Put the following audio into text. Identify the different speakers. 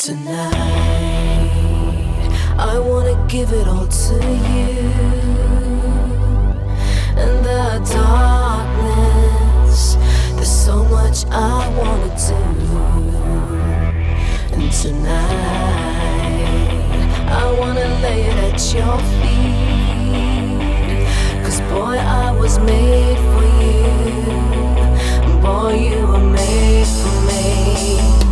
Speaker 1: Tonight, I wanna give it all to you. In the darkness, there's so much I wanna do. And tonight, I wanna lay it at your feet. 'Cause boy, I was made for you. Boy, you were made for me.